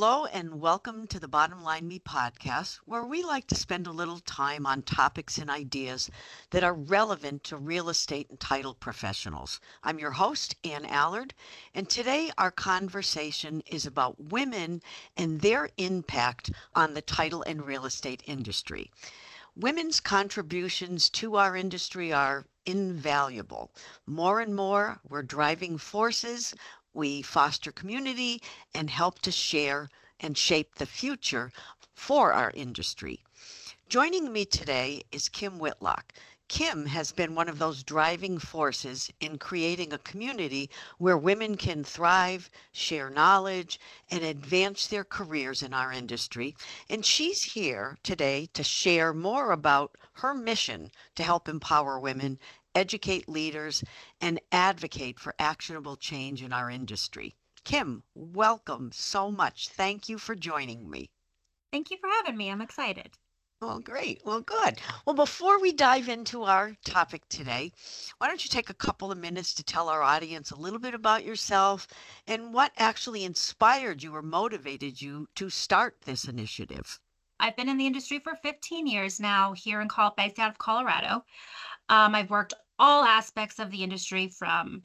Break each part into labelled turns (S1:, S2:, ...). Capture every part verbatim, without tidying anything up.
S1: Hello and welcome to the Bottom Line Me podcast, where we like to spend a little time on topics and ideas that are relevant to real estate and title professionals. I'm your host, Ann Allard, and today our conversation is about women and their impact on the title and real estate industry. Women's contributions to our industry are invaluable. More and more, we're driving forces. We foster community and help to share and shape the future for our industry. Joining me today is Kim Whitlock. Kim has been one of those driving forces in creating a community where women can thrive, share knowledge, and advance their careers in our industry. And she's here today to share more about her mission to help empower women, educate leaders, and advocate for actionable change in our industry. Kim, welcome so much. Thank you for joining me.
S2: Thank you for having me. I'm excited.
S1: Well, great. Well, good. Well, before we dive into our topic today, why don't you take a couple of minutes to tell our audience a little bit about yourself and what actually inspired you or motivated you to start this initiative?
S2: I've been in the industry for fifteen years now here in Col- based out of Colorado. Um, I've worked all aspects of the industry from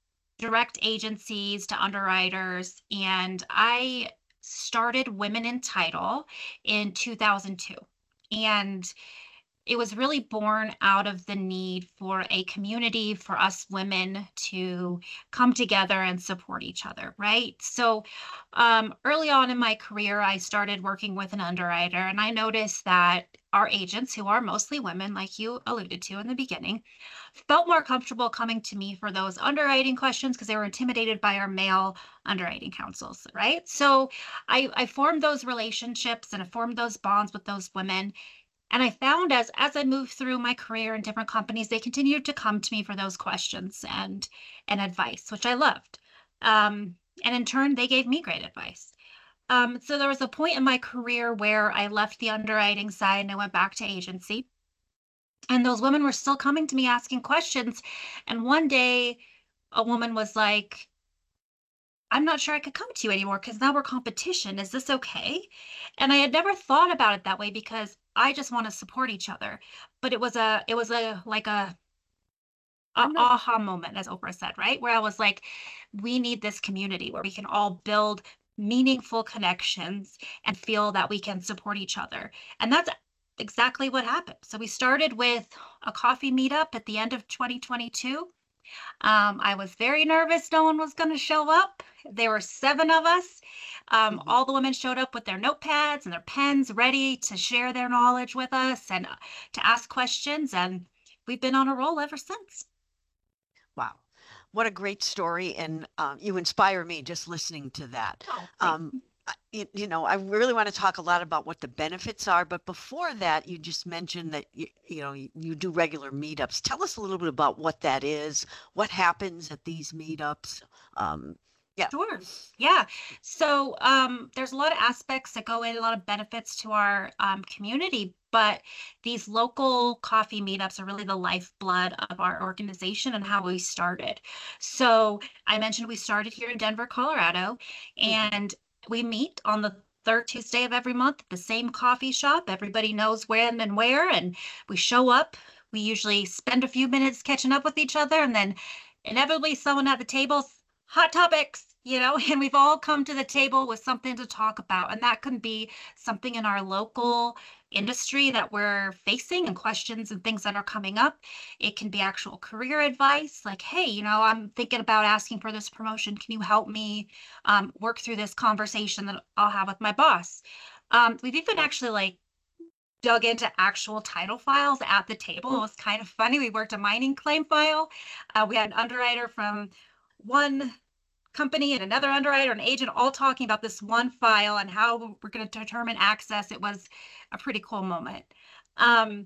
S2: direct agencies to underwriters, and I started Women in Title in two thousand two. And it was really born out of the need for a community for us women to come together and support each other, right? So um, early on in my career, I started working with an underwriter, and I noticed that our agents, who are mostly women, like you alluded to in the beginning, felt more comfortable coming to me for those underwriting questions because they were intimidated by our male underwriting counsels, right? So I, I formed those relationships and I formed those bonds with those women. And I found as as I moved through my career in different companies, they continued to come to me for those questions and and advice, which I loved. Um, and in turn, they gave me great advice. Um, so there was a point in my career where I left the underwriting side and I went back to agency. And those women were still coming to me asking questions. And one day, a woman was like, I'm not sure I could come to you anymore because now we're competition. Is this okay? And I had never thought about it that way because I just want to support each other. But it was a, it was a, like a, a
S1: I'm not
S2: aha moment, as Oprah said, right? Where I was like, we need this community where we can all build meaningful connections and feel that we can support each other. And that's exactly what happened. So we started with a coffee meetup at the end of twenty twenty-two. Um, I was very nervous no one was going to show up. There were seven of us. Um,
S1: Mhm.
S2: all the women showed up with their notepads and their pens ready to share their knowledge with us and uh, to ask questions. And we've been on a roll ever since.
S1: Wow. What a great story. And um, you inspire me just listening to that.
S2: Oh, thank
S1: Um, I- you, you know, I really want to talk a lot about what the benefits are, but before that, you just mentioned that you, you know you, you do regular meetups. Tell us a little bit about what that is, what happens at these meetups. Um, yeah.
S2: Sure. Yeah. So um, there's a lot of aspects that go in, a lot of benefits to our um, community, but these local coffee meetups are really the lifeblood of our organization and how we started. So I mentioned we started here in Denver, Colorado,
S1: Mhm.
S2: and we meet on the third Tuesday of every month at the same coffee shop. Everybody knows when and where, and we show up. We usually spend a few minutes catching up with each other, and then inevitably someone at the table, hot topics, you know, and we've all come to the table with something to talk about. And that can be something in our local industry that we're facing and questions and things that are coming up. It can be actual career advice, like, hey, you know, I'm thinking about asking for this promotion. Can you help me um, work through this conversation that I'll have with my boss? Um, we've even
S1: Right.
S2: actually like dug into actual title files at the table. It was kind of funny. We worked a mining claim file. Uh, we had an underwriter from one company and another underwriter and agent all talking about this one file and how we're going to determine access. It was a pretty cool moment. Um,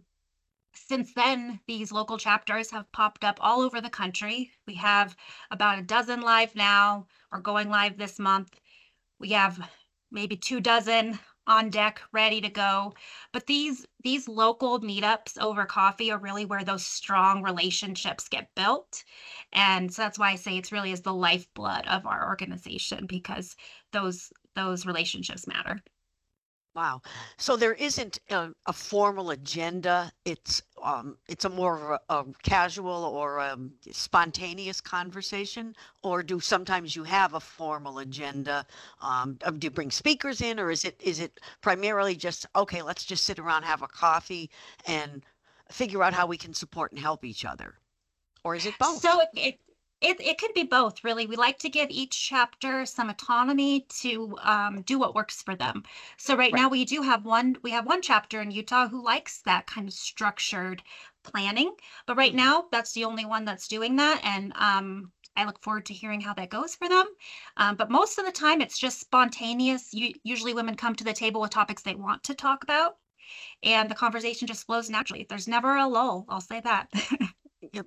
S2: since then, these local chapters have popped up all over the country. We have about a dozen live now. We're going live this month. We have maybe two dozen on deck ready to go. But these these local meetups over coffee are really where those strong relationships get built. And so that's why I say it's really is the lifeblood of our organization because those those relationships matter.
S1: Wow. So there isn't a, a formal agenda. It's um it's a more of a, a casual or um spontaneous conversation, or do sometimes you have a formal agenda? Um, uh, do you bring speakers in, or is it is it primarily just okay, let's just sit around, have a coffee, and figure out how we can support and help each other? Or is it both?
S2: So it, it it it could be both, really. We like to give each chapter some autonomy to um, do what works for them. So right now
S1: Right.
S2: we do have one we have one chapter in Utah who likes that kind of structured planning. But right
S1: Mhm.
S2: now that's the only one that's doing that, and um, I look forward to hearing how that goes for them. Um, but most of the time it's just spontaneous. U- usually women come to the table with topics they want to talk about, and the conversation just flows naturally. There's never a lull. I'll say that.
S1: Yep.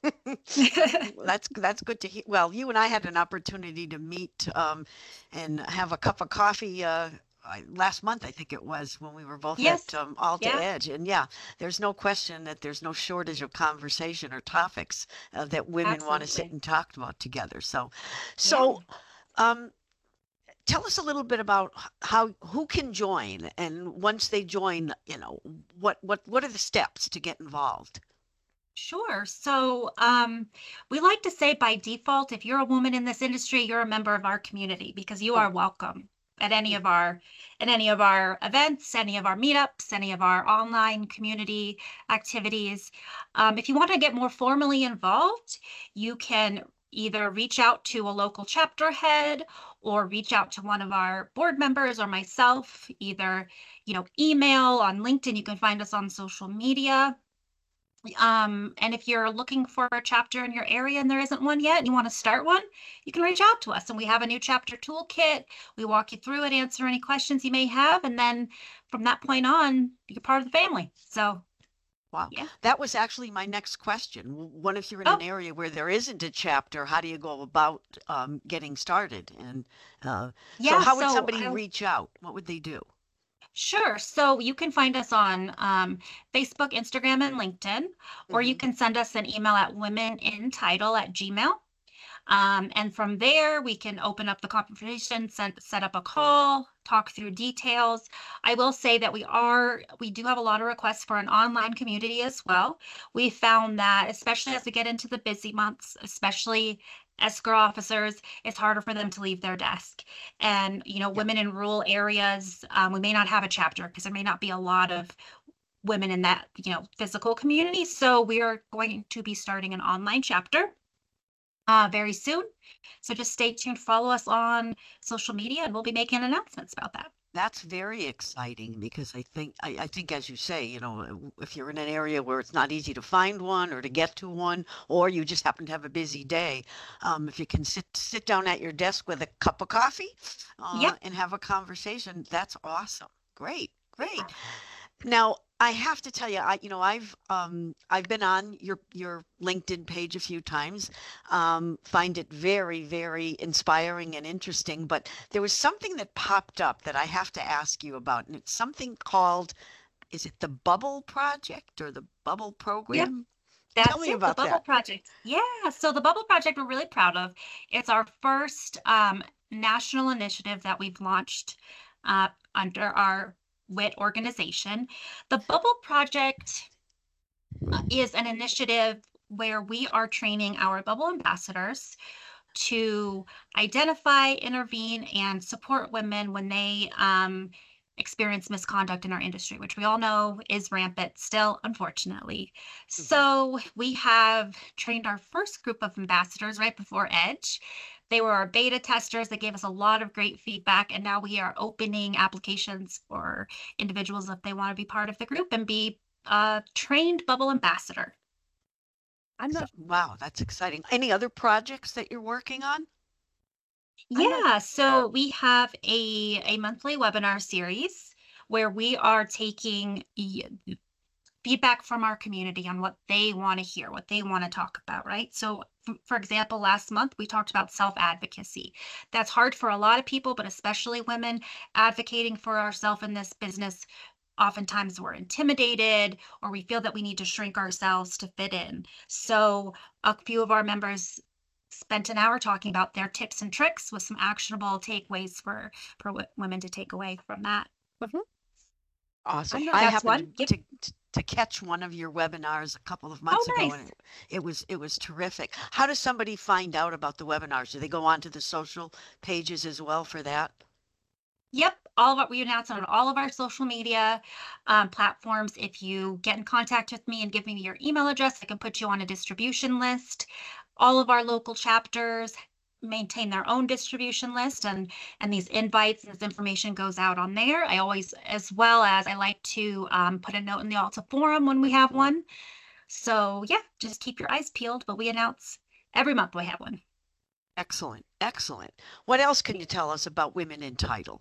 S1: Well, that's that's good to hear. Well, you and I had an opportunity to meet um, and have a cup of coffee uh, I- last month, I think it was, when we were both at
S2: Yes.
S1: um, Alta
S2: Yeah,
S1: Edge. And yeah, there's no question that there's no shortage of conversation or topics uh, that women want to sit
S2: absolutely.
S1: and talk about together. So,
S2: Yeah.
S1: so um, tell us a little bit about h- how who can join, and once they join, you know, what what what are the steps to get involved?
S2: Sure. So, um, we like to say by default, if you're a woman in this industry, you're a member of our community because you
S1: Oh,
S2: are welcome at any
S1: mm,
S2: of our at any of our events, any of our meetups, any of our online community activities. Um, if you want to get more formally involved, you can either reach out to a local chapter head or reach out to one of our board members or myself, either, you know, email on LinkedIn. You can find us on social media. Um, and if you're looking for a chapter in your area and there isn't one yet and you want to start one, you can reach out to us. And we have a new chapter toolkit. We walk you through it, answer any questions you may have. And then from that point on, you're part of the family. So,
S1: wow.
S2: yeah.
S1: That was actually my next question. W- What if you're in an
S2: Oh,
S1: area where there isn't a chapter? How do you go about um, getting started? And uh, so,
S2: yeah.
S1: how would
S2: So,
S1: somebody
S2: I,
S1: reach out? What would they do?
S2: sure. So you can find us on um, Facebook, Instagram, and LinkedIn, or you
S1: Hmm.
S2: can send us an email at womenentitle at gmail. Um, and from there, we can open up the conversation, set, set up a call, talk through details. I will say that we are, we do have a lot of requests for an online community as well. We found that, especially as we get into the busy months, especially escrow officers, it's harder for them to leave their desk. And, you know,
S1: Yeah.
S2: women in rural areas, um, we may not have a chapter because there may not be a lot of women in that, you know, physical community. So we are going to be starting an online chapter uh, very soon. So just stay tuned, follow us on social media, and we'll be making announcements about that.
S1: That's very exciting because I think I, I think as you say, you know, if you're in an area where it's not easy to find one or to get to one, or you just happen to have a busy day, um, if you can sit sit down at your desk with a cup of coffee
S2: Yeah,
S1: uh, and have a conversation, that's awesome. Great,
S2: yeah,
S1: great. Now, I have to tell you, I you know, I've um I've been on your your LinkedIn page a few times. Um, find it very, very inspiring and interesting, but there was something that popped up that I have to ask you about, and it's something called, is it the Bubble Project or the Bubble
S2: yeah.
S1: Program? Tell
S2: That's
S1: me
S2: it, the
S1: about
S2: Bubble
S1: that.
S2: Project. Yeah, so the Bubble Project we're really proud of. It's our first um, national initiative that we've launched uh, under our W I T organization. The Bubble Project uh, is an initiative where we are training our Bubble ambassadors to identify, intervene, and support women when they um, experience misconduct in our industry, which we all know is rampant still, unfortunately.
S1: Mhm.
S2: So we have trained our first group of ambassadors right before Edge. They were our beta testers that gave us a lot of great feedback, and now we are opening applications for individuals if they want to be part of the group and be a trained bubble ambassador.
S1: I'm
S2: So
S1: not, wow, that's exciting. Any other projects that you're working on? I'm not,
S2: yeah, so we have a a monthly webinar series where we are taking y- feedback from our community on what they want to hear, what they want to talk about, right? So, f- for example, last month we talked about self-advocacy. That's hard for a lot of people, but especially women advocating for ourselves in this business. Oftentimes we're intimidated or we feel that we need to shrink ourselves to fit in. So, a few of our members spent an hour talking about their tips and tricks with some actionable takeaways for for wo- women to take away from that.
S3: Mhm.
S1: Awesome.
S3: I'm not
S1: I
S2: That's one.
S1: happened
S2: Yep.
S1: to, to to catch one of your webinars a couple of
S2: Oh,
S1: months ago,
S2: nice.
S1: and it, it was it was terrific. How does somebody find out about the webinars? Do they go onto the social pages as well for that?
S2: Yep, all of what we announce on all of our social media um, platforms. If you get in contact with me and give me your email address, I can put you on a distribution list. All of our local chapters maintain their own distribution list, and and these invites and this information goes out on there. I always, as well as I like to um, put a note in the Alta Forum when we have one. So yeah, just keep your eyes peeled. But we announce every month we have one.
S1: Excellent, excellent. What else can you tell us about Women in Title?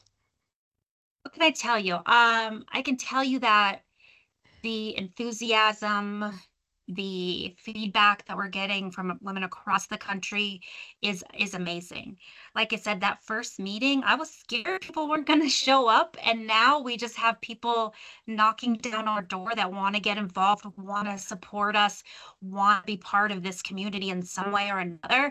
S2: What can I tell you? Um, I can tell you that the enthusiasm, the feedback that we're getting from women across the country is is amazing. Like I said, that first meeting, I was scared people weren't going to show up, and now we just have people knocking down our door that want to get involved, want to support us, want to be part of this community in some way or another.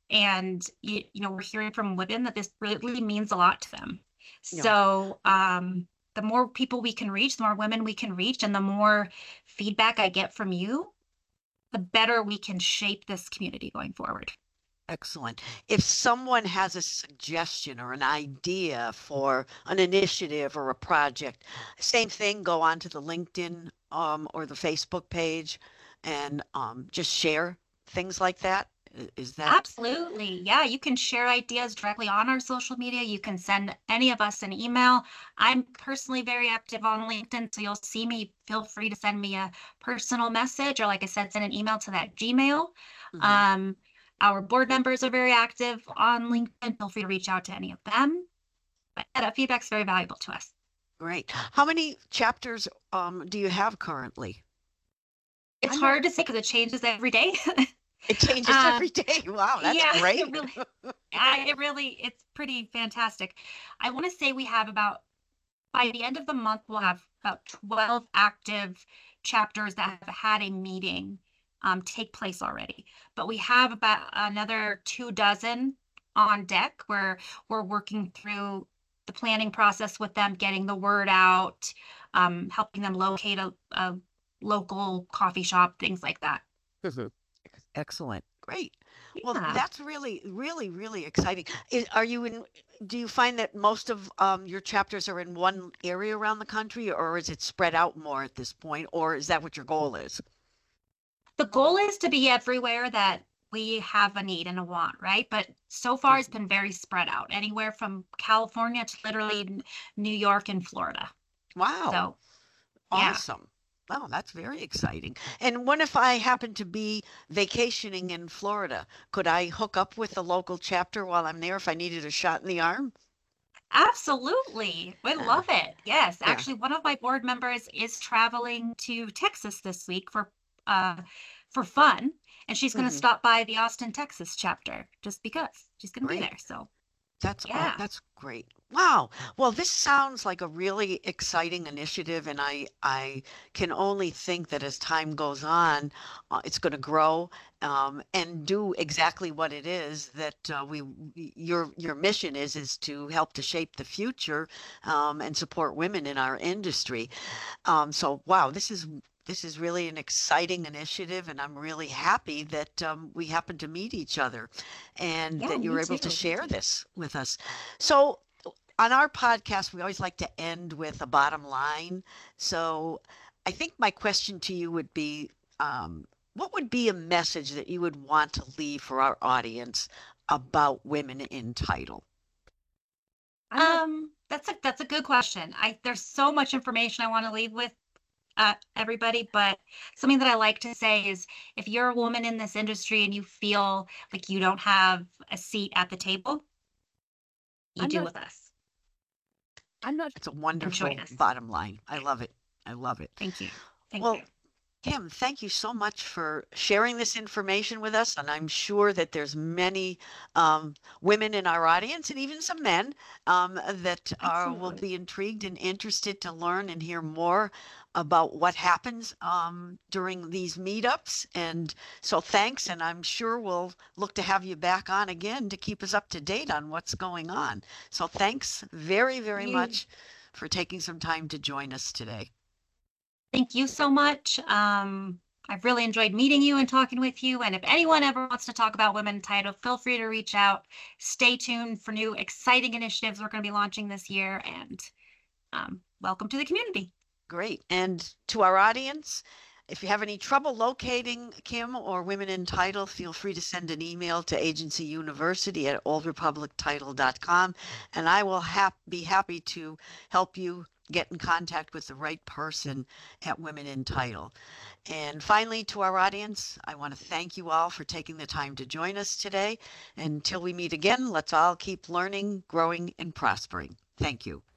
S2: And you, you know, we're hearing from women that this really means a lot to them.
S1: Yeah,
S2: So, um, the more people we can reach, the more women we can reach, and the more feedback I get from you, the better we can shape this community going forward.
S1: excellent. If someone has a suggestion or an idea for an initiative or a project, same thing, go on to the LinkedIn um, or the Facebook page and um, just share things like that. I- Is that
S2: Absolutely. Yeah, you can share ideas directly on our social media. You can send any of us an email. I'm personally very active on LinkedIn, so you'll see me. Feel free to send me a personal message, or like I said, send an email to that Gmail.
S1: Mhm.
S2: Um, our board members are very active on LinkedIn. Feel free to reach out to any of them. But yeah, that feedback's very valuable to us.
S1: Great. How many chapters um, do you have currently?
S2: It's
S1: I'm not,
S2: hard to say because it changes every day.
S1: it changes every
S2: Um,
S1: day. Wow, that's
S2: yeah,
S1: great.
S2: it really, I, it really, it's pretty fantastic. I want to say we have about, by the end of the month, we'll have about twelve active chapters that have had a meeting um, take place already. But we have about another two dozen on deck where we're working through the planning process with them, getting the word out, um, helping them locate a, a local coffee shop, things like that.
S1: Mhm. Excellent. Great. Well,
S2: Yeah.
S1: that's really, really, really exciting. Is, are you in, do you find that most of um, your chapters are in one area around the country, or is it spread out more at this point, or is that what your goal is?
S2: The goal is to be everywhere that we have a need and a want, right? But so far it's
S1: Mhm.
S2: been very spread out, anywhere from California to literally N- New York and Florida.
S1: Wow.
S2: So yeah,
S1: Awesome. Oh, that's very exciting. And what if I happen to be vacationing in Florida? Could I hook up with the local chapter while I'm there if I needed a shot in the arm?
S2: absolutely. We
S1: Yeah.
S2: love it. Yes,
S1: Yeah.
S2: actually one of my board members is traveling to Texas this week for uh for fun, and she's going to
S1: Hmm.
S2: stop by the Austin, Texas chapter just because she's going to be
S1: Great.
S2: there. So,
S1: That's all,
S2: yeah.
S1: that's great. Wow. Well, this sounds like a really exciting initiative, and I I can only think that as time goes on, uh, it's going to grow um, and do exactly what it is that uh, we your your mission is is to help to shape the future um, and support women in our industry. Um, so wow, this is this is really an exciting initiative, and I'm really happy that um, we happen to meet each other and
S2: Yeah,
S1: that
S2: me
S1: you're able to
S2: too. Me
S1: share
S2: too.
S1: this with us. So on our podcast, we always like to end with a bottom line. So I think my question to you would be, um, what would be a message that you would want to leave for our audience about women in title?
S3: I'm not
S2: Um, that's a that's a good question. I There's so much information I want to leave with uh, everybody, but something that I like to say is if you're a woman in this industry and you feel like you don't have a seat at the table, you
S3: I'm
S2: do
S3: not
S2: with us
S3: I'm not
S1: It's a
S2: and join
S1: wonderful
S2: us.
S1: bottom line. I love it. I love it.
S2: Thank you. Thank
S1: Well,
S2: you.
S1: Kim, thank you so much for sharing this information with us. And I'm sure that there's many um, women in our audience and even some men um, that are, will
S3: Absolutely.
S1: be intrigued and interested to learn and hear more about what happens um, during these meetups. And so thanks. And I'm sure we'll look to have you back on again to keep us up to date on what's going on. So thanks very, very
S3: You,
S1: much for taking some time to join us today.
S2: Thank you so much. Um, I've really enjoyed meeting you and talking with you. And if anyone ever wants to talk about women in title, feel free to reach out. Stay tuned for new exciting initiatives we're going to be launching this year. And um, welcome to the community.
S1: Great. And to our audience, if you have any trouble locating Kim or Women in Title, feel free to send an email to agency university at old republic title dot com, and I will hap- be happy to help you get in contact with the right person at Women in Title. And finally, to our audience, I want to thank you all for taking the time to join us today. Until we meet again, let's all keep learning, growing, and prospering. Thank you.